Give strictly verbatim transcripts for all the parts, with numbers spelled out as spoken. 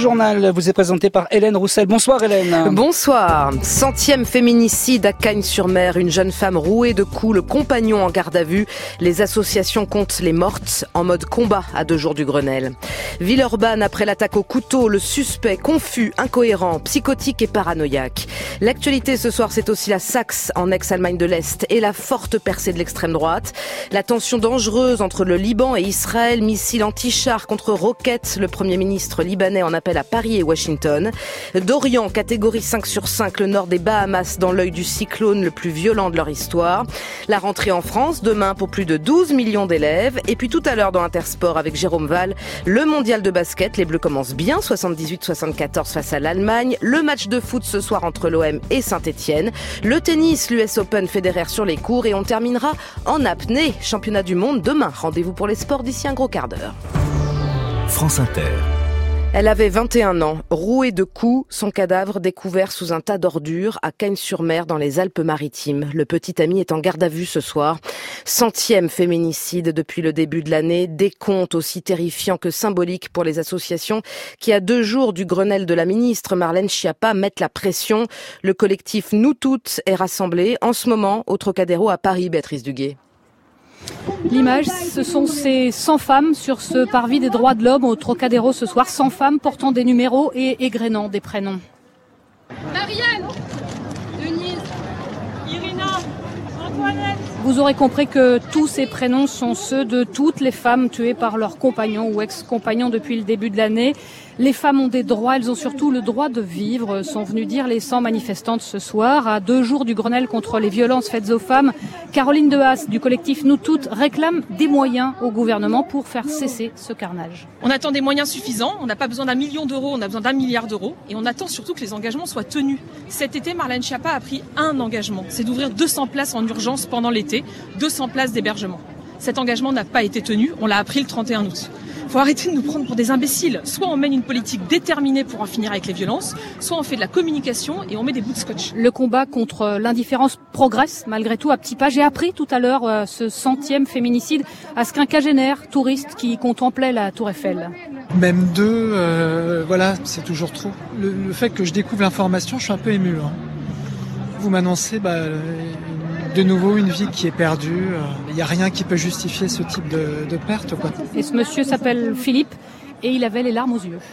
journal vous est présenté par Hélène Roussel. Bonsoir Hélène. Bonsoir. Centième féminicide à Cagnes-sur-Mer. Une jeune femme rouée de coups, le compagnon en garde à vue. Les associations comptent les mortes en mode combat à deux jours du Grenelle. Villeurbanne après l'attaque au couteau. Le suspect confus, incohérent, psychotique et paranoïaque. L'actualité ce soir, c'est aussi la Saxe en ex-Allemagne de l'Est et la forte percée de l'extrême droite. La tension dangereuse entre le Liban et Israël. Missiles anti-chars contre roquettes. Le Premier ministre libanais en appelle à Paris et Washington. Dorian, catégorie cinq sur cinq, le nord des Bahamas dans l'œil du cyclone le plus violent de leur histoire. La rentrée en France, demain pour plus de douze millions d'élèves. Et puis tout à l'heure dans Intersport avec Jérôme Val, le mondial de basket. Les Bleus commencent bien, soixante-dix-huit soixante-quatorze face à l'Allemagne. Le match de foot ce soir entre l'O M et Saint-Etienne. Le tennis, l'U S Open, Federer sur les cours. Et on terminera en apnée. Championnat du monde demain. Rendez-vous pour les sports d'ici un gros quart d'heure. France Inter. Elle avait vingt et un ans, rouée de coups, son cadavre découvert sous un tas d'ordures à Cagnes-sur-Mer dans les Alpes-Maritimes. Le petit ami est en garde à vue ce soir. Centième féminicide depuis le début de l'année, décompte aussi terrifiant que symbolique pour les associations qui, à deux jours du Grenelle de la ministre Marlène Schiappa, mettent la pression. Le collectif Nous Toutes est rassemblé en ce moment au Trocadéro à Paris, Béatrice Duguay. L'image, ce sont ces cent femmes sur ce parvis des droits de l'homme au Trocadéro ce soir. cent femmes portant des numéros et égrénant des prénoms. Marianne, Denise, Irina, Antoinette. Vous aurez compris que tous ces prénoms sont ceux de toutes les femmes tuées par leurs compagnons ou ex-compagnons depuis le début de l'année. Les femmes ont des droits, elles ont surtout le droit de vivre, sont venues dire les cent manifestantes ce soir. À deux jours du Grenelle contre les violences faites aux femmes, Caroline Dehaas du collectif Nous Toutes réclame des moyens au gouvernement pour faire cesser ce carnage. On attend des moyens suffisants, on n'a pas besoin d'un million d'euros, on a besoin d'un milliard d'euros. Et on attend surtout que les engagements soient tenus. Cet été, Marlène Schiappa a pris un engagement, c'est d'ouvrir deux cents places en urgence pendant l'été, deux cents places d'hébergement. Cet engagement n'a pas été tenu, on l'a appris le trente et un août. Il faut arrêter de nous prendre pour des imbéciles. Soit on mène une politique déterminée pour en finir avec les violences, soit on fait de la communication et on met des bouts de scotch. Le combat contre l'indifférence progresse malgré tout à petits pas. J'ai appris tout à l'heure euh, ce centième féminicide à ce quinquagénaire touriste qui contemplait la Tour Eiffel. Même deux, euh, voilà, c'est toujours trop. Le, le fait que je découvre l'information, je suis un peu ému. Hein. Vous m'annoncez bah, de nouveau une vie qui est perdue. Il n'y a rien qui peut justifier ce type de, de perte, quoi. Et ce monsieur s'appelle Philippe et il avait les larmes aux yeux.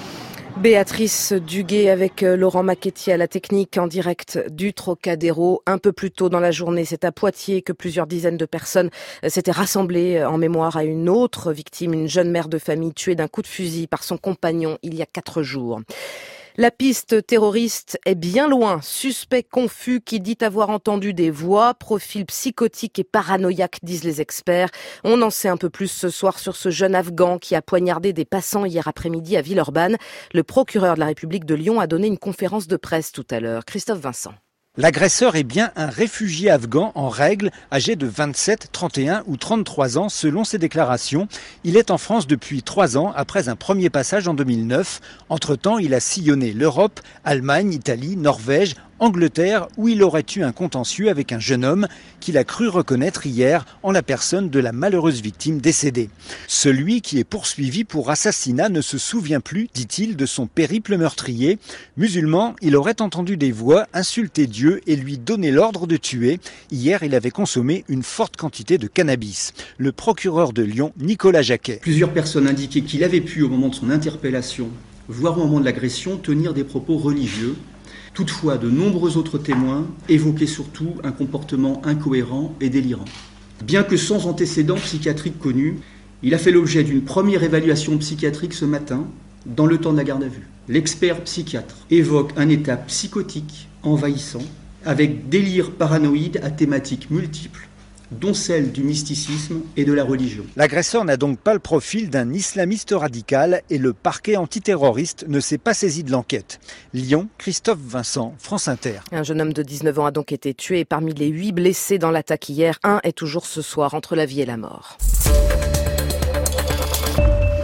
Béatrice Duguay avec Laurent Macchetti à la technique en direct du Trocadéro. Un peu plus tôt dans la journée, c'est à Poitiers que plusieurs dizaines de personnes s'étaient rassemblées en mémoire à une autre victime, une jeune mère de famille tuée d'un coup de fusil par son compagnon il y a quatre jours. La piste terroriste est bien loin. Suspect confus qui dit avoir entendu des voix, profil psychotique et paranoïaque, disent les experts. On en sait un peu plus ce soir sur ce jeune Afghan qui a poignardé des passants hier après-midi à Villeurbanne. Le procureur de la République de Lyon a donné une conférence de presse tout à l'heure. Christophe Vincent. L'agresseur est bien un réfugié afghan en règle, âgé de vingt-sept, trente et un ou trente-trois ans selon ses déclarations. Il est en France depuis trois ans après un premier passage en deux mille neuf. Entre-temps, il a sillonné l'Europe, Allemagne, Italie, Norvège, Angleterre, où il aurait eu un contentieux avec un jeune homme qu'il a cru reconnaître hier en la personne de la malheureuse victime décédée. Celui qui est poursuivi pour assassinat ne se souvient plus, dit-il, de son périple meurtrier. Musulman, il aurait entendu des voix insulter Dieu et lui donner l'ordre de tuer. Hier, il avait consommé une forte quantité de cannabis. Le procureur de Lyon, Nicolas Jacquet. Plusieurs personnes indiquaient qu'il avait pu, au moment de son interpellation, voire au moment de l'agression, tenir des propos religieux. Toutefois, de nombreux autres témoins évoquaient surtout un comportement incohérent et délirant. Bien que sans antécédents psychiatriques connus, il a fait l'objet d'une première évaluation psychiatrique ce matin, dans le temps de la garde à vue. L'expert psychiatre évoque un état psychotique envahissant, avec délire paranoïde à thématiques multiples, dont celle du mysticisme et de la religion. L'agresseur n'a donc pas le profil d'un islamiste radical et le parquet antiterroriste ne s'est pas saisi de l'enquête. Lyon, Christophe Vincent, France Inter. Un jeune homme de dix-neuf ans a donc été tué et parmi les huit blessés dans l'attaque hier, un est toujours ce soir entre la vie et la mort.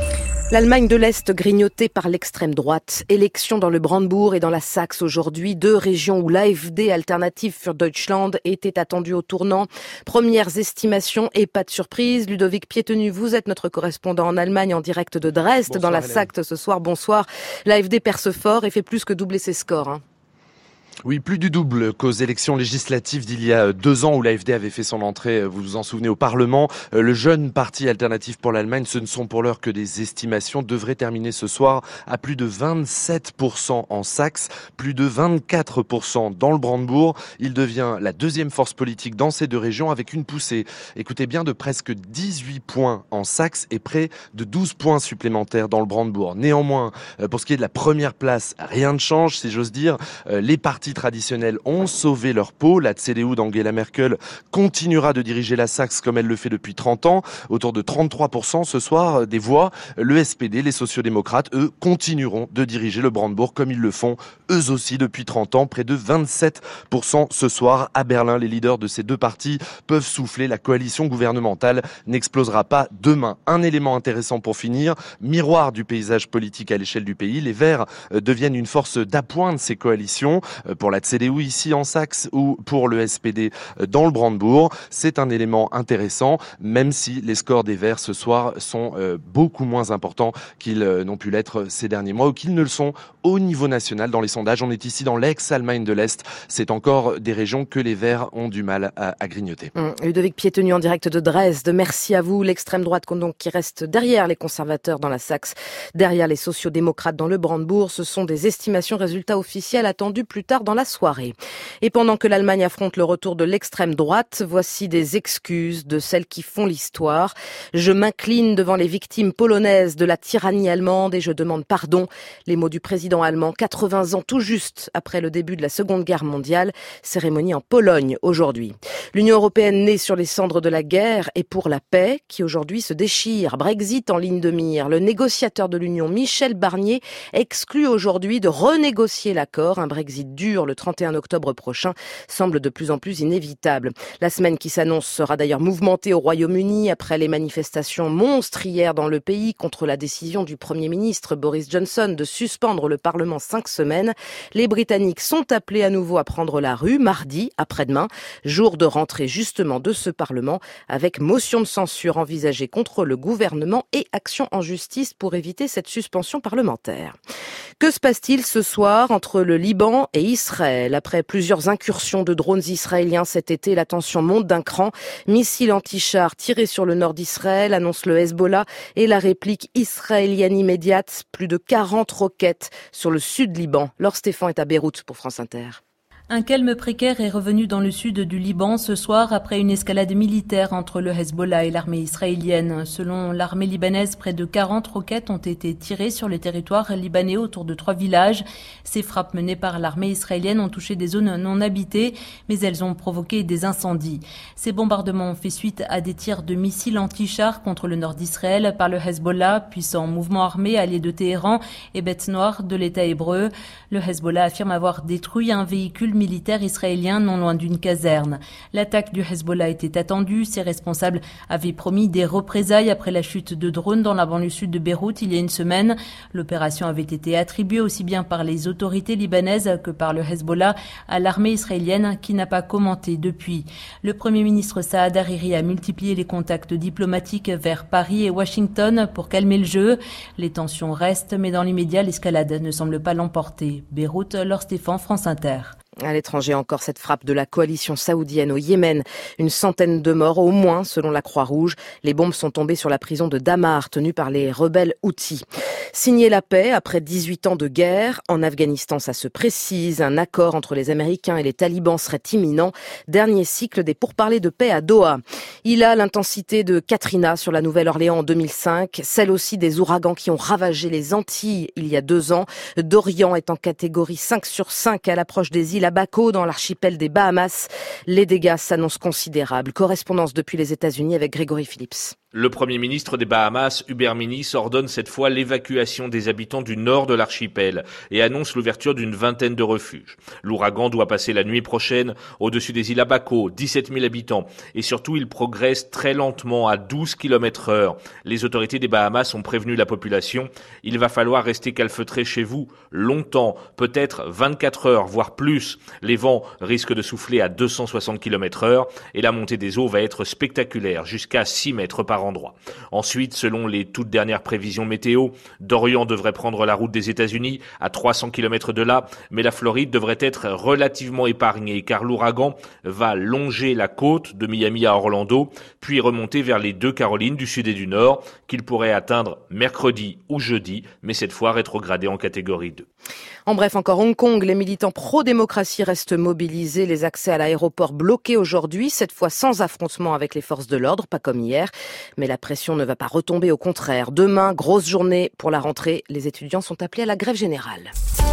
L'Allemagne de l'Est grignotée par l'extrême droite. Élections dans le Brandebourg et dans la Saxe aujourd'hui. Deux régions où l'A F D, Alternative für Deutschland, était attendue au tournant. Premières estimations et pas de surprise. Ludovic Piétenu, vous êtes notre correspondant en Allemagne en direct de Dresde. Bonsoir, dans la Saxe ce soir. Bonsoir. L'A F D perce fort et fait plus que doubler ses scores. Hein. Oui, plus du double qu'aux élections législatives d'il y a deux ans où l'A F D avait fait son entrée, vous vous en souvenez, au Parlement. Le jeune parti Alternative pour l'Allemagne, ce ne sont pour l'heure que des estimations, devrait terminer ce soir à plus de vingt-sept pour cent en Saxe, plus de vingt-quatre pour cent dans le Brandebourg. Il devient la deuxième force politique dans ces deux régions avec une poussée, écoutez bien, de presque dix-huit points en Saxe et près de douze points supplémentaires dans le Brandebourg. Néanmoins, pour ce qui est de la première place, rien ne change, si j'ose dire. Les partis traditionnels ont sauvé leur peau. La C D U d'Angela Merkel continuera de diriger la Saxe comme elle le fait depuis trente ans. Autour de trente-trois pour cent ce soir des voix. Le S P D, les sociodémocrates, eux, continueront de diriger le Brandebourg comme ils le font eux aussi depuis trente ans. Près de vingt-sept pour cent ce soir à Berlin. Les leaders de ces deux partis peuvent souffler. La coalition gouvernementale n'explosera pas demain. Un élément intéressant pour finir, miroir du paysage politique à l'échelle du pays. Les Verts deviennent une force d'appoint de ces coalitions. Pour la C D U ici en Saxe ou pour le S P D dans le Brandebourg. C'est un élément intéressant, même si les scores des Verts ce soir sont beaucoup moins importants qu'ils n'ont pu l'être ces derniers mois ou qu'ils ne le sont au niveau national dans les sondages. On est ici dans l'ex-Allemagne de l'Est. C'est encore des régions que les Verts ont du mal à, à grignoter. Mmh. Ludovic Piétenu en direct de Dresde. Merci à vous. L'extrême droite donc, qui reste derrière les conservateurs dans la Saxe, derrière les sociodémocrates dans le Brandebourg. Ce sont des estimations, résultats officiels attendus plus tard dans la soirée. Et pendant que l'Allemagne affronte le retour de l'extrême droite, voici des excuses de celles qui font l'histoire. Je m'incline devant les victimes polonaises de la tyrannie allemande et je demande pardon. Les mots du président allemand, quatre-vingts ans tout juste après le début de la Seconde Guerre mondiale. Cérémonie en Pologne aujourd'hui. L'Union européenne née sur les cendres de la guerre et pour la paix qui aujourd'hui se déchire. Brexit en ligne de mire. Le négociateur de l'Union, Michel Barnier, exclut aujourd'hui de renégocier l'accord. Un Brexit dur le trente et un octobre prochain semble de plus en plus inévitable. La semaine qui s'annonce sera d'ailleurs mouvementée au Royaume-Uni après les manifestations monstres hier dans le pays contre la décision du Premier ministre Boris Johnson de suspendre le Parlement cinq semaines. Les Britanniques sont appelés à nouveau à prendre la rue mardi, après-demain, jour de rentrée justement de ce Parlement avec motion de censure envisagée contre le gouvernement et action en justice pour éviter cette suspension parlementaire. Que se passe-t-il ce soir entre le Liban et Israël? Après plusieurs incursions de drones israéliens cet été, la tension monte d'un cran. Missiles anti-chars tirés sur le nord d'Israël, annonce le Hezbollah, et la réplique israélienne immédiate. Plus de quarante roquettes sur le sud Liban. Laure Stéphane est à Beyrouth pour France Inter. Un calme précaire est revenu dans le sud du Liban ce soir après une escalade militaire entre le Hezbollah et l'armée israélienne. Selon l'armée libanaise, près de quarante roquettes ont été tirées sur le territoire libanais autour de trois villages. Ces frappes menées par l'armée israélienne ont touché des zones non habitées, mais elles ont provoqué des incendies. Ces bombardements ont fait suite à des tirs de missiles anti-chars contre le nord d'Israël par le Hezbollah, puissant mouvement armé allié de Téhéran et bête noire de l'État hébreu. Le Hezbollah affirme avoir détruit un véhicule militaire israélien non loin d'une caserne. L'attaque du Hezbollah était attendue. Ses responsables avaient promis des représailles après la chute de drones dans la banlieue sud de Beyrouth il y a une semaine. L'opération avait été attribuée aussi bien par les autorités libanaises que par le Hezbollah à l'armée israélienne qui n'a pas commenté depuis. Le Premier ministre Saad Hariri a multiplié les contacts diplomatiques vers Paris et Washington pour calmer le jeu. Les tensions restent, mais dans l'immédiat, l'escalade ne semble pas l'emporter. Beyrouth, Laure Stéphane, France Inter. À l'étranger encore, cette frappe de la coalition saoudienne au Yémen. Une centaine de morts au moins, selon la Croix-Rouge. Les bombes sont tombées sur la prison de Damar, tenue par les rebelles Houthis. Signer la paix après dix-huit ans de guerre. En Afghanistan, ça se précise. Un accord entre les Américains et les talibans serait imminent. Dernier cycle des pourparlers de paix à Doha. Il a l'intensité de Katrina sur la Nouvelle-Orléans en deux mille cinq. Celle aussi des ouragans qui ont ravagé les Antilles il y a deux ans. Dorian est en catégorie cinq sur cinq à l'approche des îles Abaco dans l'archipel des Bahamas. Les dégâts s'annoncent considérables. Correspondance depuis les États-Unis avec Grégory Phillips. Le Premier ministre des Bahamas, Hubert Minnis, ordonne cette fois l'évacuation des habitants du nord de l'archipel et annonce l'ouverture d'une vingtaine de refuges. L'ouragan doit passer la nuit prochaine au-dessus des îles Abaco, dix-sept mille habitants. Et surtout, il progresse très lentement à douze kilomètres heure. Les autorités des Bahamas ont prévenu la population. Il va falloir rester calfeutré chez vous longtemps, peut-être vingt-quatre heures, voire plus. Les vents risquent de souffler à deux cent soixante kilomètres heure et la montée des eaux va être spectaculaire, jusqu'à six mètres par endroit. Ensuite, selon les toutes dernières prévisions météo, Dorian devrait prendre la route des États-Unis à trois cents kilomètres de là, mais la Floride devrait être relativement épargnée car l'ouragan va longer la côte de Miami à Orlando, puis remonter vers les deux Carolines du Sud et du Nord, qu'il pourrait atteindre mercredi ou jeudi, mais cette fois rétrogradé en catégorie deux. En bref, encore Hong Kong, les militants pro-démocratie restent mobilisés, les accès à l'aéroport bloqués aujourd'hui, cette fois sans affrontement avec les forces de l'ordre, pas comme hier. Mais la pression ne va pas retomber, au contraire. Demain, grosse journée pour la rentrée, les étudiants sont appelés à la grève générale.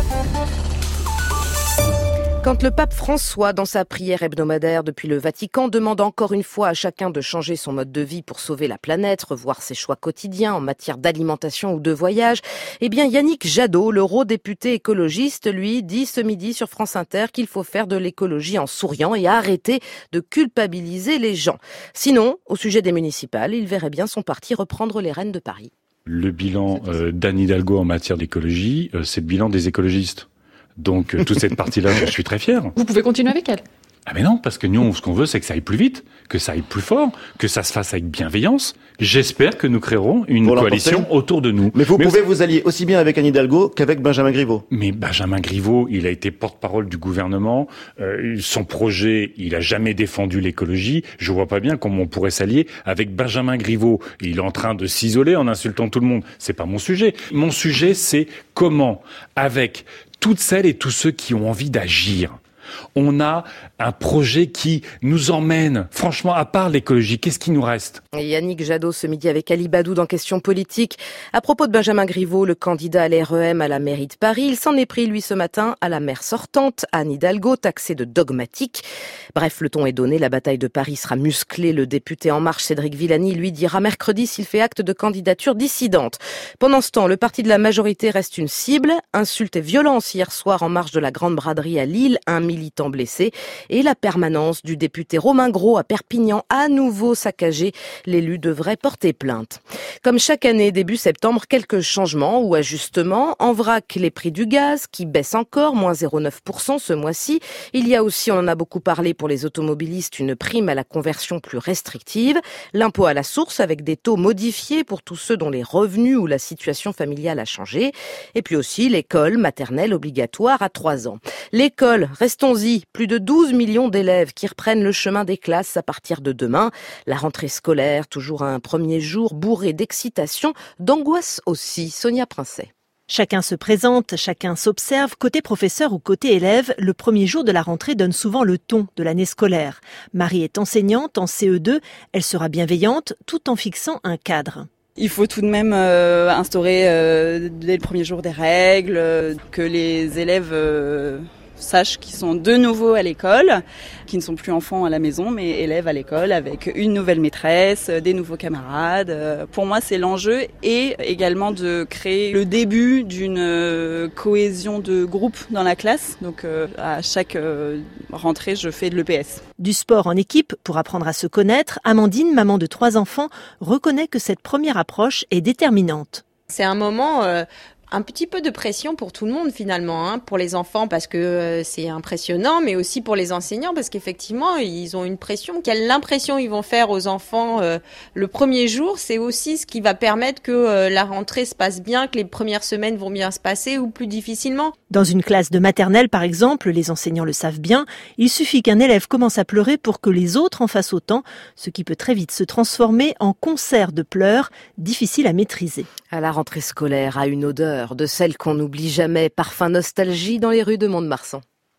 Quand le pape François, dans sa prière hebdomadaire depuis le Vatican, demande encore une fois à chacun de changer son mode de vie pour sauver la planète, revoir ses choix quotidiens en matière d'alimentation ou de voyage, eh bien Yannick Jadot, l'eurodéputé écologiste, lui, dit ce midi sur France Inter qu'il faut faire de l'écologie en souriant et arrêter de culpabiliser les gens. Sinon, au sujet des municipales, il verrait bien son parti reprendre les rênes de Paris. Le bilan euh, d'Anne Hidalgo en matière d'écologie, euh, c'est le bilan des écologistes. Donc, euh, toute cette partie-là, je suis très fier. Vous pouvez continuer avec elle. Ah mais non, parce que nous, ce qu'on veut, c'est que ça aille plus vite, que ça aille plus fort, que ça se fasse avec bienveillance. J'espère que nous créerons une coalition autour de nous. Mais vous mais pouvez vous allier aussi bien avec Anne Hidalgo qu'avec Benjamin Griveaux. Mais Benjamin Griveaux, il a été porte-parole du gouvernement. Euh, son projet, il a jamais défendu l'écologie. Je vois pas bien comment on pourrait s'allier avec Benjamin Griveaux. Il est en train de s'isoler en insultant tout le monde. C'est pas mon sujet. Mon sujet, c'est comment, avec toutes celles et tous ceux qui ont envie d'agir, on a un projet qui nous emmène, franchement, à part l'écologie, qu'est-ce qui nous reste ? Et Yannick Jadot ce midi avec Ali Badou dans Questions politiques. À propos de Benjamin Griveaux, le candidat à l'R E M à la mairie de Paris, il s'en est pris, lui, ce matin, à la maire sortante, Anne Hidalgo, taxée de dogmatique. Bref, le ton est donné, la bataille de Paris sera musclée. Le député En Marche, Cédric Villani, lui, dira mercredi s'il fait acte de candidature dissidente. Pendant ce temps, le parti de la majorité reste une cible. Insultes et violences hier soir en marge de la Grande Braderie à Lille, un militant blessé. Et la permanence du député Romain Gros à Perpignan, à nouveau saccagée. L'élu devrait porter plainte. Comme chaque année, début septembre, quelques changements ou ajustements. En vrac, les prix du gaz qui baissent encore, moins zéro virgule neuf pour cent ce mois-ci. Il y a aussi, on en a beaucoup parlé pour les automobilistes, une prime à la conversion plus restrictive. L'impôt à la source avec des taux modifiés pour tous ceux dont les revenus ou la situation familiale a changé. Et puis aussi l'école maternelle obligatoire à trois ans. L'école, restons-y, plus de douze millions d'élèves qui reprennent le chemin des classes à partir de demain. La rentrée scolaire, toujours un premier jour bourré d'excitation, d'angoisse aussi. Sonia Princet. Chacun se présente, chacun s'observe. Côté professeur ou côté élève, le premier jour de la rentrée donne souvent le ton de l'année scolaire. Marie est enseignante en C E deux. Elle sera bienveillante tout en fixant un cadre. Il faut tout de même euh, instaurer euh, dès le premier jour des règles, euh, que les élèves euh, sachent qu'ils sont de nouveau à l'école, qui ne sont plus enfants à la maison, mais élèves à l'école avec une nouvelle maîtresse, des nouveaux camarades. Euh, pour moi, c'est l'enjeu et également de créer le début d'une euh, cohésion de groupe dans la classe. Donc euh, à chaque euh, rentrée, je fais de l'E P S. Du sport en équipe pour apprendre à se connaître, Amandine, maman de trois enfants, reconnaît que cette première approche est déterminante. C'est un moment... Euh Un petit peu de pression pour tout le monde finalement, hein, pour les enfants parce que euh, c'est impressionnant, mais aussi pour les enseignants parce qu'effectivement ils ont une pression. Quelle impression ils vont faire aux enfants euh, le premier jour, c'est aussi ce qui va permettre que euh, la rentrée se passe bien, que les premières semaines vont bien se passer ou plus difficilement. Dans une classe de maternelle par exemple, les enseignants le savent bien, il suffit qu'un élève commence à pleurer pour que les autres en fassent autant, ce qui peut très vite se transformer en concert de pleurs, difficile à maîtriser. À la rentrée scolaire, à une odeur de celle qu'on n'oublie jamais, parfum nostalgie dans les rues de Mont-de-Marsan.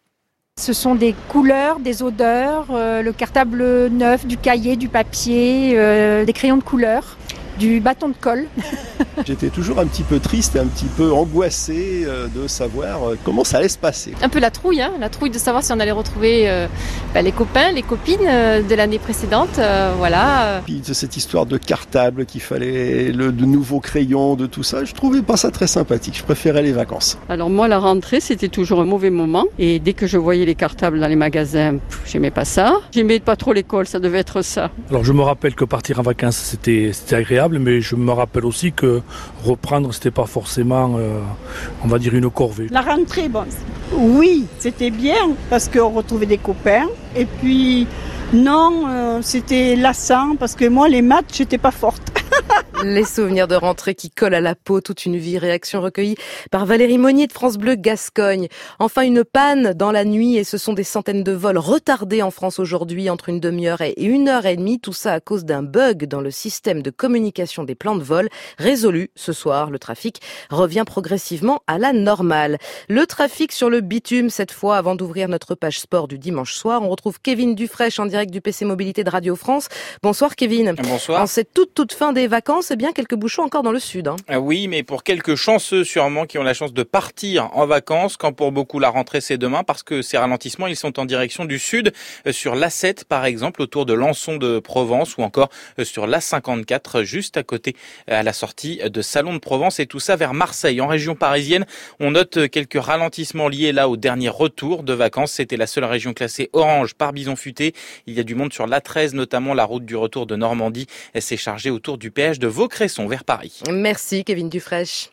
Ce sont des couleurs, des odeurs, euh, le cartable neuf, du cahier, du papier, euh, des crayons de couleur. du bâton de colle. J'étais toujours un petit peu triste et un petit peu angoissé euh, de savoir euh, comment ça allait se passer. Un peu la trouille, hein, la trouille de savoir si on allait retrouver euh, bah, les copains, les copines euh, de l'année précédente, euh, voilà. Puis de cette histoire de cartable qu'il fallait, le, de nouveaux crayons, de tout ça, je trouvais pas ça très sympathique. Je préférais les vacances. Alors moi, la rentrée, c'était toujours un mauvais moment. Et dès que je voyais les cartables dans les magasins, pff, j'aimais pas ça. J'aimais pas trop l'école, ça devait être ça. Alors je me rappelle que partir en vacances, c'était, c'était agréable, mais je me rappelle aussi que reprendre, c'était pas forcément, euh, on va dire, une corvée. La rentrée, bon, oui, c'était bien parce qu'on retrouvait des copains. Et puis, non, euh, c'était lassant parce que moi, les maths, j'étais pas forte. Les souvenirs de rentrée qui collent à la peau, toute une vie, réaction recueillie par Valérie Monnier de France Bleu Gascogne. Enfin, une panne dans la nuit et ce sont des centaines de vols retardés en France aujourd'hui entre une demi-heure et une heure et demie. Tout ça à cause d'un bug dans le système de communication des plans de vol. Résolu ce soir, le trafic revient progressivement à la normale. Le trafic sur le bitume cette fois, avant d'ouvrir notre page sport du dimanche soir. On retrouve Kevin Dufraîche en direct du P C Mobilité de Radio France. Bonsoir Kevin. Bonsoir. En cette toute toute fin des vacances, eh bien quelques bouchons encore dans le sud. Hein. Ah oui, mais pour quelques chanceux sûrement qui ont la chance de partir en vacances, quand pour beaucoup la rentrée c'est demain, parce que ces ralentissements ils sont en direction du sud, sur l'A sept par exemple, autour de Lançon de Provence, ou encore sur l'A cinquante-quatre, juste à côté à la sortie de Salon de Provence, et tout ça vers Marseille. En région parisienne, on note quelques ralentissements liés là au dernier retour de vacances. C'était la seule région classée orange par Bison Futé. Il y a du monde sur l'A treize, notamment la route du retour de Normandie. Elle s'est chargée autour du péage de Vaucresson vers Paris. Merci Kevin Dufraîche.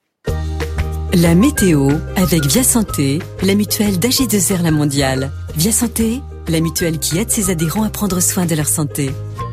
La météo avec Via Santé, la mutuelle d'A G deux R La Mondiale. Via Santé, la mutuelle qui aide ses adhérents à prendre soin de leur santé.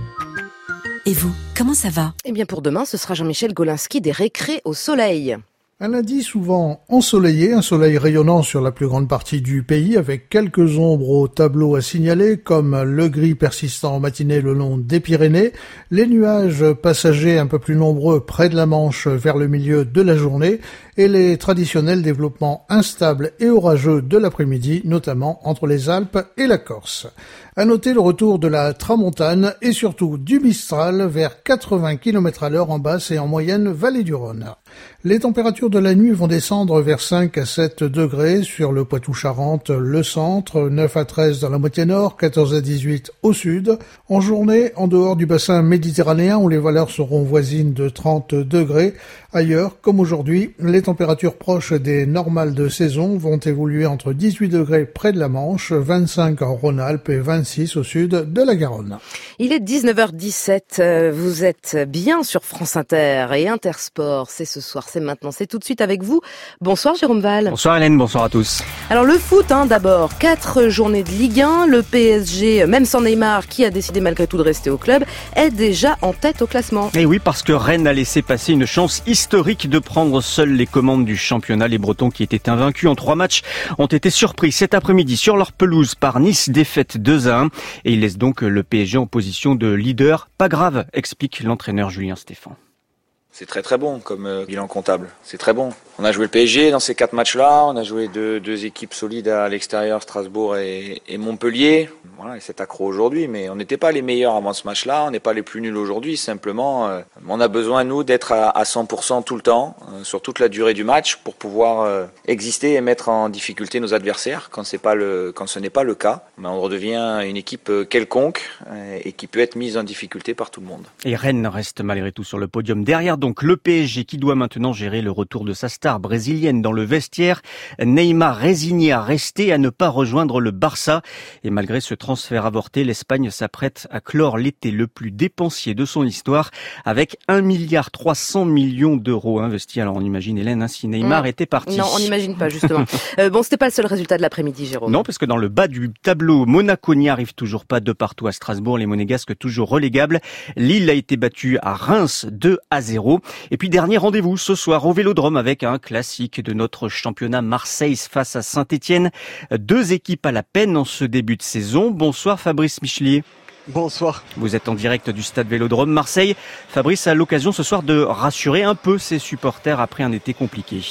Et vous, comment ça va ? Eh bien pour demain, ce sera Jean-Michel Golinski des récrés au soleil. Un lundi souvent ensoleillé, un soleil rayonnant sur la plus grande partie du pays avec quelques ombres au tableau à signaler comme le gris persistant en matinée le long des Pyrénées, les nuages passagers un peu plus nombreux près de la Manche vers le milieu de la journée et les traditionnels développements instables et orageux de l'après-midi, notamment entre les Alpes et la Corse. À noter le retour de la tramontane et surtout du Mistral vers quatre-vingts kilomètres à l'heure en basse et en moyenne vallée du Rhône. Les températures de la nuit vont descendre vers cinq à sept degrés sur le Poitou-Charentes, le centre, neuf à treize dans la moitié nord, quatorze à dix-huit au sud. En journée, en dehors du bassin méditerranéen où les valeurs seront voisines de trente degrés. Ailleurs, comme aujourd'hui, les températures proches des normales de saison vont évoluer entre dix-huit degrés près de la Manche, vingt-cinq en Rhône-Alpes et vingt-six au sud de la Garonne. Il est dix-neuf heures dix-sept, vous êtes bien sur France Inter et Intersport, c'est ce soir, c'est maintenant, c'est tout de suite avec vous. Bonsoir Jérôme Val. Bonsoir Hélène, bonsoir à tous. Alors le foot, hein, d'abord, quatre journées de Ligue un, le P S G, même sans Neymar, qui a décidé malgré tout de rester au club, est déjà en tête au classement. Et oui, parce que Rennes a laissé passer une chance historique de prendre seuls les commandes du championnat. Les Bretons, qui étaient invaincus en trois matchs, ont été surpris cet après-midi sur leur pelouse par Nice, défaite deux à un, et ils laissent donc le P S G en position de leader. Pas grave, explique l'entraîneur Julien Stéphan. C'est très très bon comme euh, bilan comptable, c'est très bon. On a joué le P S G dans ces quatre matchs-là, on a joué deux, deux équipes solides à l'extérieur, Strasbourg et, et Montpellier. Voilà, et c'est accro aujourd'hui, mais on n'était pas les meilleurs avant ce match-là, on n'est pas les plus nuls aujourd'hui, simplement euh, on a besoin nous d'être à, à cent pour cent tout le temps, euh, sur toute la durée du match, pour pouvoir euh, exister et mettre en difficulté nos adversaires. Quand c'est pas le, quand ce n'est pas le cas, ben, on redevient une équipe quelconque euh, et qui peut être mise en difficulté par tout le monde. Et Rennes reste malgré tout sur le podium derrière. Donc le P S G qui doit maintenant gérer le retour de sa star brésilienne dans le vestiaire. Neymar résigné à rester, à ne pas rejoindre le Barça. Et malgré ce transfert avorté, l'Espagne s'apprête à clore l'été le plus dépensier de son histoire avec un milliard trois cents millions d'euros investis. Alors on imagine Hélène, hein, si Neymar mmh. était parti. Non, on n'imagine pas justement. euh, bon, c'était pas le seul résultat de l'après-midi, Jérôme. Non, parce que dans le bas du tableau, Monaco n'y arrive toujours pas de partout à Strasbourg. Les Monégasques toujours relégables. Lille a été battue à Reims deux à zéro. Et puis dernier rendez-vous ce soir au Vélodrome avec un classique de notre championnat, Marseille face à Saint-Étienne. Deux équipes à la peine en ce début de saison. Bonsoir Fabrice Michelier. Bonsoir. Vous êtes en direct du stade Vélodrome Marseille. Fabrice a l'occasion ce soir de rassurer un peu ses supporters après un été compliqué.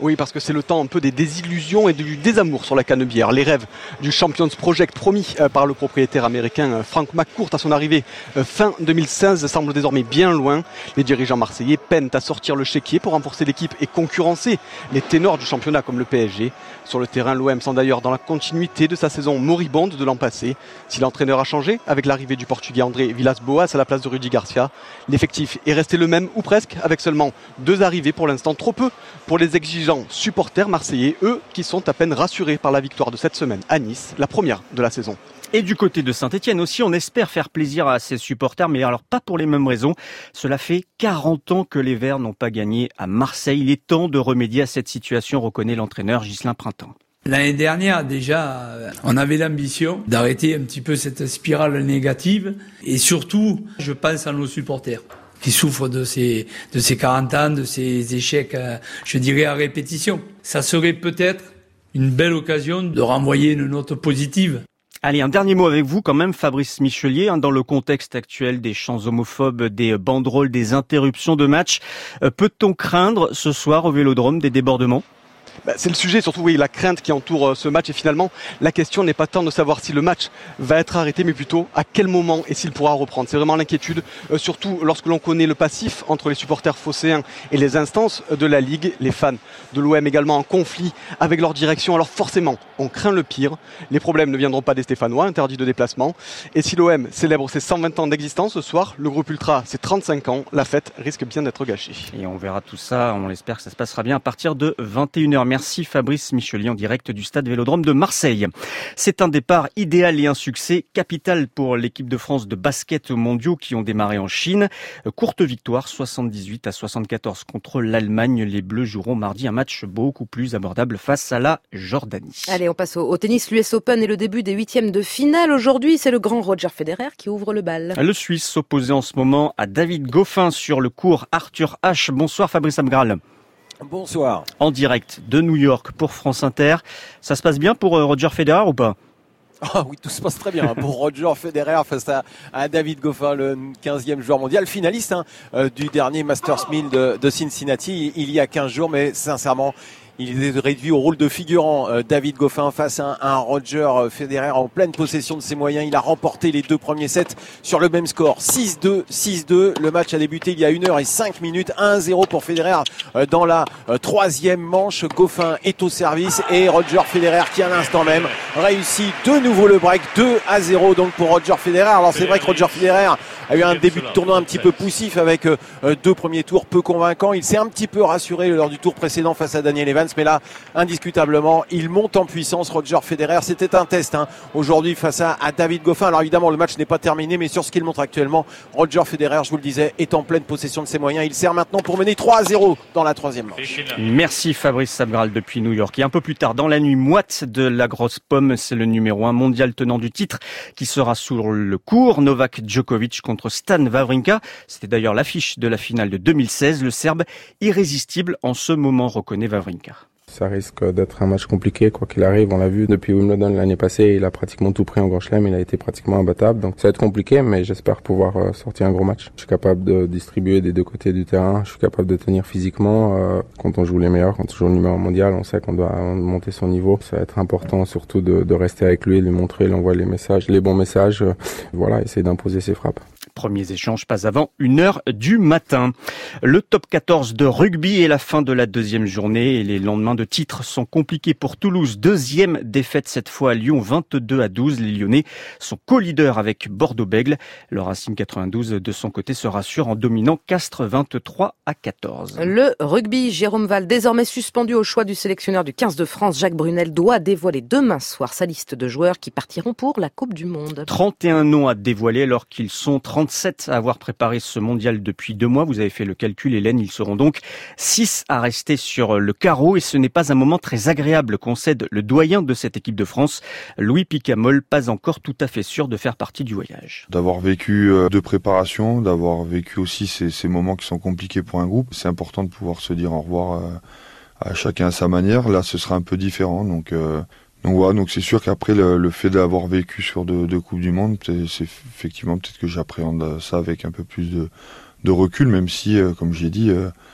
Oui, parce que c'est le temps un peu des désillusions et du désamour sur la Canebière. Les rêves du Champions Project promis euh, par le propriétaire américain euh, Frank McCourt à son arrivée euh, fin deux mille seize semblent désormais bien loin. Les dirigeants marseillais peinent à sortir le chéquier pour renforcer l'équipe et concurrencer les ténors du championnat comme le P S G. Sur le terrain, l'O M semble d'ailleurs dans la continuité de sa saison moribonde de l'an passé. Si l'entraîneur a changé avec l'arrivée du Portugais André Villas-Boas à la place de Rudy Garcia, l'effectif est resté le même ou presque, avec seulement deux arrivées pour l'instant, trop peu pour les exigeants supporters marseillais, eux qui sont à peine rassurés par la victoire de cette semaine à Nice, la première de la saison. Et du côté de Saint-Etienne aussi, on espère faire plaisir à ses supporters, mais alors pas pour les mêmes raisons. Cela fait quarante ans que les Verts n'ont pas gagné à Marseille. Il est temps de remédier à cette situation, reconnaît l'entraîneur Ghislain Printemps. L'année dernière, déjà, on avait l'ambition d'arrêter un petit peu cette spirale négative. Et surtout, je pense à nos supporters qui souffrent de ces, de ces quarante ans, de ces échecs, je dirais, à répétition. Ça serait peut-être une belle occasion de renvoyer une note positive. Allez, un dernier mot avec vous quand même, Fabrice Michelier, hein, dans le contexte actuel des chants homophobes, des banderoles, des interruptions de match. Euh, peut-on craindre ce soir au Vélodrome des débordements ? Bah, c'est le sujet, surtout oui, la crainte qui entoure euh, ce match. Et finalement, la question n'est pas tant de savoir si le match va être arrêté, mais plutôt à quel moment et s'il pourra reprendre. C'est vraiment l'inquiétude, euh, surtout lorsque l'on connaît le passif entre les supporters phocéens et les instances de la Ligue. Les fans de l'O M également en conflit avec leur direction. Alors forcément, on craint le pire. Les problèmes ne viendront pas des Stéphanois, interdits de déplacement. Et si l'O M célèbre ses cent vingt ans d'existence ce soir, le groupe Ultra ses trente-cinq ans, la fête risque bien d'être gâchée. Et on verra tout ça, on espère que ça se passera bien à partir de vingt et une heures. Merci Fabrice Michelier en direct du stade Vélodrome de Marseille. C'est un départ idéal et un succès capital pour l'équipe de France de basket mondiaux qui ont démarré en Chine. Courte victoire, soixante-dix-huit à soixante-quatorze contre l'Allemagne. Les Bleus joueront mardi un match beaucoup plus abordable face à la Jordanie. Allez, on passe au, au tennis. L'U S Open et le début des huitièmes de finale. Aujourd'hui, c'est le grand Roger Federer qui ouvre le bal. Le Suisse s'opposait en ce moment à David Goffin sur le court Arthur Ashe. Bonsoir Fabrice Abgral. Bonsoir. En direct de New York pour France Inter. Ça se passe bien pour Roger Federer ou pas ? Ah oui, tout se passe très bien pour Roger Federer face à, à David Goffin, le quinzième joueur mondial, finaliste hein, euh, du dernier Masters mille de, de Cincinnati il y a quinze jours, mais sincèrement, il est réduit au rôle de figurant. Euh, David Goffin face à un, un Roger Federer en pleine possession de ses moyens. Il a remporté les deux premiers sets sur le même score. six deux, six deux. Le match a débuté il y a une heure et cinq minutes. un zéro pour Federer euh, dans la euh, troisième manche. Goffin est au service et Roger Federer qui à l'instant même réussit de nouveau le break. deux à zéro donc pour Roger Federer. Alors c'est vrai que Roger Federer a eu un début de tournoi un petit peu poussif avec euh, deux premiers tours peu convaincants. Il s'est un petit peu rassuré lors du tour précédent face à Daniel Evans. Mais là, indiscutablement, il monte en puissance. Roger Federer, c'était un test hein, aujourd'hui face à, à David Goffin. Alors évidemment, le match n'est pas terminé, mais sur ce qu'il montre actuellement, Roger Federer, je vous le disais, est en pleine possession de ses moyens. Il sert maintenant pour mener trois à zéro dans la troisième manche. Merci Fabrice Sabgral depuis New York. Et un peu plus tard, dans la nuit moite de la grosse pomme, c'est le numéro un mondial tenant du titre qui sera sur le court. Novak Djokovic contre Stan Wawrinka. C'était d'ailleurs l'affiche de la finale de deux mille seize. Le Serbe irrésistible en ce moment, reconnaît Wawrinka. Ça risque d'être un match compliqué, quoi qu'il arrive. On l'a vu depuis Wimbledon l'année passée, il a pratiquement tout pris en Grand Chelem, il a été pratiquement imbattable. Donc ça va être compliqué, mais j'espère pouvoir sortir un gros match. Je suis capable de distribuer des deux côtés du terrain, je suis capable de tenir physiquement. Quand on joue les meilleurs, quand on joue le numéro mondial, on sait qu'on doit monter son niveau. Ça va être important surtout de, de rester avec lui, lui montrer, lui envoyer les messages, les bons messages. Voilà, essayer d'imposer ses frappes. Premiers échanges pas avant une heure du matin. Le top quatorze de rugby est la fin de la deuxième journée et les lendemains de titre sont compliqués pour Toulouse. Deuxième défaite cette fois à Lyon, vingt-deux à douze. Les Lyonnais sont co-leaders avec Bordeaux-Bègles. Le Racing quatre-vingt-douze de son côté se rassure en dominant Castres vingt-trois à quatorze. Le rugby, Jérôme Val, désormais suspendu au choix du sélectionneur du quinze de France, Jacques Brunel, doit dévoiler demain soir sa liste de joueurs qui partiront pour la Coupe du Monde. trente et un noms à dévoiler alors qu'ils sont trente-sept à avoir préparé ce mondial depuis deux mois. Vous avez fait le calcul, Hélène. Ils seront donc six à rester sur le carreau et ce n'est pas un moment très agréable, concède le doyen de cette équipe de France, Louis Picamol, pas encore tout à fait sûr de faire partie du voyage. D'avoir vécu de préparation, d'avoir vécu aussi ces, ces moments qui sont compliqués pour un groupe, c'est important de pouvoir se dire au revoir à chacun à sa manière. Là, ce sera un peu différent, donc... Euh Donc voilà, donc c'est sûr qu'après le, le fait d'avoir vécu sur deux, deux Coupes du Monde, c'est, c'est effectivement peut-être que j'appréhende ça avec un peu plus de, de recul, même si, euh, comme j'ai dit, euh,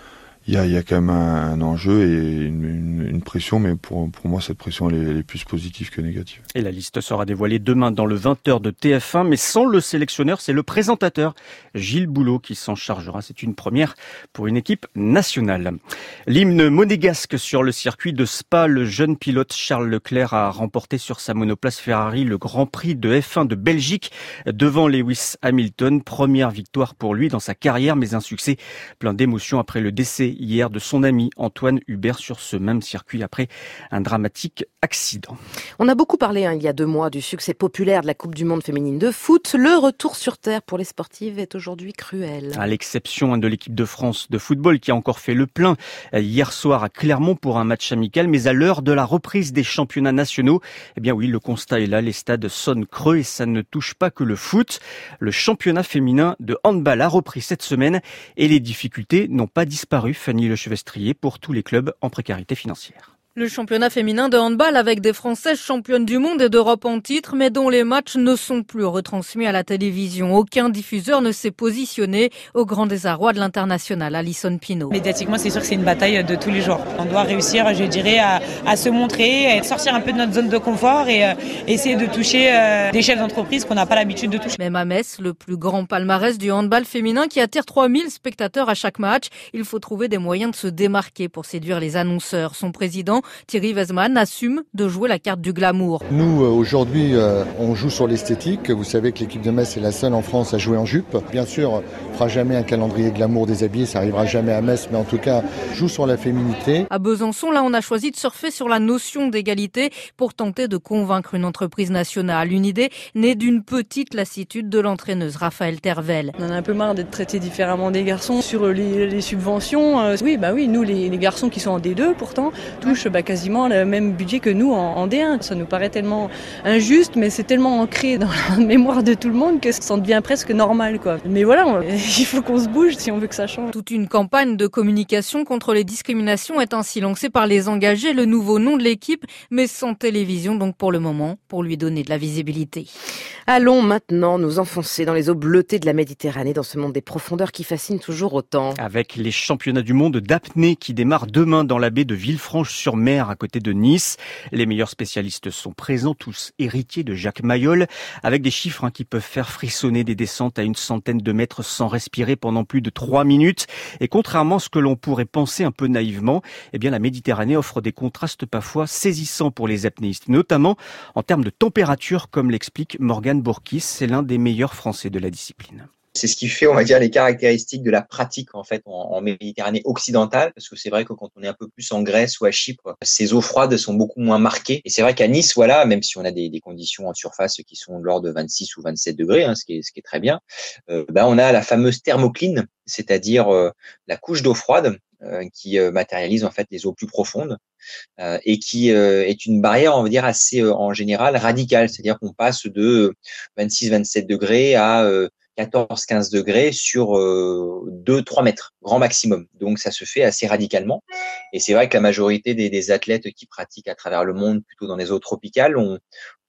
il y a, il y a quand même un, un enjeu et une, une, une pression, mais pour, pour moi, cette pression, elle est, elle est plus positive que négative. Et la liste sera dévoilée demain dans le vingt heures de T F un, mais sans le sélectionneur, c'est le présentateur Gilles Boulot qui s'en chargera. C'est une première pour une équipe nationale. L'hymne monégasque sur le circuit de Spa, le jeune pilote Charles Leclerc a remporté sur sa monoplace Ferrari le Grand Prix de F un de Belgique devant Lewis Hamilton. Première victoire pour lui dans sa carrière, mais un succès plein d'émotions après le décès hier de son ami Antoine Hubert sur ce même circuit après un dramatique accident. On a beaucoup parlé hein, il y a deux mois du succès populaire de la Coupe du Monde féminine de foot. Le retour sur terre pour les sportives est aujourd'hui cruel. À l'exception hein, de l'équipe de France de football qui a encore fait le plein hier soir à Clermont pour un match amical, mais à l'heure de la reprise des championnats nationaux, eh bien oui, le constat est là, les stades sonnent creux et ça ne touche pas que le foot. Le championnat féminin de handball a repris cette semaine et les difficultés n'ont pas disparu, Fanny Lechevestrier, pour tous les clubs en précarité financière. Le championnat féminin de handball avec des Françaises championnes du monde et d'Europe en titre, mais dont les matchs ne sont plus retransmis à la télévision. Aucun diffuseur ne s'est positionné au grand désarroi de l'international. Alison Pinault. Médiatiquement, c'est sûr que c'est une bataille de tous les jours. On doit réussir, je dirais, à, à se montrer, à sortir un peu de notre zone de confort et euh, essayer de toucher euh, des chefs d'entreprise qu'on n'a pas l'habitude de toucher. Même à Metz, le plus grand palmarès du handball féminin qui attire trois mille spectateurs à chaque match, il faut trouver des moyens de se démarquer pour séduire les annonceurs. Son président, Thierry Weisman, assume de jouer la carte du glamour. Nous, aujourd'hui, euh, on joue sur l'esthétique. Vous savez que l'équipe de Metz est la seule en France à jouer en jupe. Bien sûr, on ne fera jamais un calendrier glamour déshabillé, ça n'arrivera jamais à Metz, mais en tout cas, joue sur la féminité. À Besançon, là, on a choisi de surfer sur la notion d'égalité pour tenter de convaincre une entreprise nationale. Une idée née d'une petite lassitude de l'entraîneuse Raphaël Tervel. On en a un peu marre d'être traités différemment des garçons sur les, les subventions. Euh, oui, bah oui, nous, les, les garçons qui sont en D deux, pourtant, touchent bah, quasiment le même budget que nous en, en D un. Ça nous paraît tellement injuste, mais c'est tellement ancré dans la mémoire de tout le monde que ça en devient presque normal, quoi. Mais voilà, on, il faut qu'on se bouge si on veut que ça change. Toute une campagne de communication contre les discriminations est ainsi lancée par les engagés. Le nouveau nom de l'équipe, mais sans télévision, donc pour le moment, pour lui donner de la visibilité. Allons maintenant nous enfoncer dans les eaux bleutées de la Méditerranée, dans ce monde des profondeurs qui fascine toujours autant. Avec les championnats du monde d'apnée qui démarrent demain dans la baie de Villefranche-sur-Mer à côté de Nice. Les meilleurs spécialistes sont présents, tous héritiers de Jacques Mayol, avec des chiffres hein, qui peuvent faire frissonner des descentes à une centaine de mètres sans respirer pendant plus de trois minutes. Et contrairement à ce que l'on pourrait penser un peu naïvement, eh bien la Méditerranée offre des contrastes parfois saisissants pour les apnéistes, notamment en termes de température, comme l'explique Morgane Bourkis, c'est l'un des meilleurs Français de la discipline. C'est ce qui fait, on va dire, les caractéristiques de la pratique en fait en, en Méditerranée occidentale, parce que c'est vrai que quand on est un peu plus en Grèce ou à Chypre, ces eaux froides sont beaucoup moins marquées. Et c'est vrai qu'à Nice, voilà, même si on a des, des conditions en surface qui sont de l'ordre de vingt-six ou vingt-sept degrés, hein, ce qui est, ce qui est très bien, euh, bah, on a la fameuse thermocline, c'est-à-dire euh, la couche d'eau froide euh, qui euh, matérialise en fait les eaux plus profondes euh, et qui euh, est une barrière, on va dire, assez euh, en général radicale, c'est-à-dire qu'on passe de vingt-six vingt-sept degrés à euh, quatorze quinze degrés sur euh, deux trois mètres, grand maximum. Donc, ça se fait assez radicalement. Et c'est vrai que la majorité des, des athlètes qui pratiquent à travers le monde, plutôt dans les eaux tropicales, on,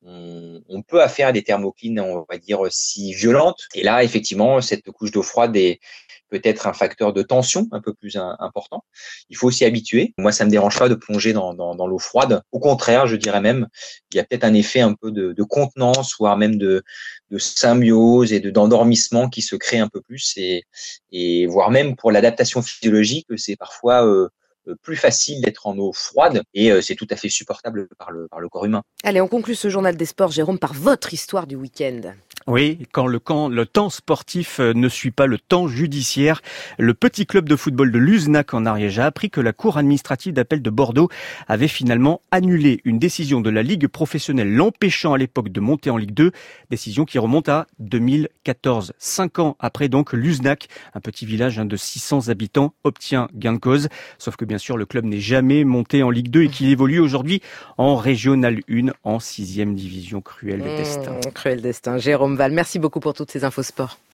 on, on peut affaire à des thermoclines, on va dire, si violentes. Et là, effectivement, cette couche d'eau froide est peut-être un facteur de tension un peu plus un, important. Il faut s'y habituer. Moi, ça me dérange pas de plonger dans, dans, dans l'eau froide. Au contraire, je dirais même, il y a peut-être un effet un peu de, de contenance, voire même de, de symbiose et de d'endormissement qui se crée un peu plus, et, et voire même pour l'adaptation physiologique, c'est parfois euh, plus facile d'être en eau froide, et euh, c'est tout à fait supportable par le, par le corps humain. Allez, on conclut ce journal des sports, Jérôme, par votre histoire du week-end. Oui, quand le, quand le temps sportif ne suit pas le temps judiciaire, le petit club de football de Luznac en Ariège a appris que la cour administrative d'appel de Bordeaux avait finalement annulé une décision de la Ligue professionnelle l'empêchant à l'époque de monter en Ligue deux, décision qui remonte à deux mille quatorze. Cinq ans après donc, Luznac, un petit village de six cents habitants, obtient gain de cause. Sauf que bien sûr, le club n'est jamais monté en Ligue deux et qu'il évolue aujourd'hui en Régional un, en sixième division. Cruel mmh, destin. Cruel destin. Jérôme Val, merci beaucoup pour toutes ces infos sport.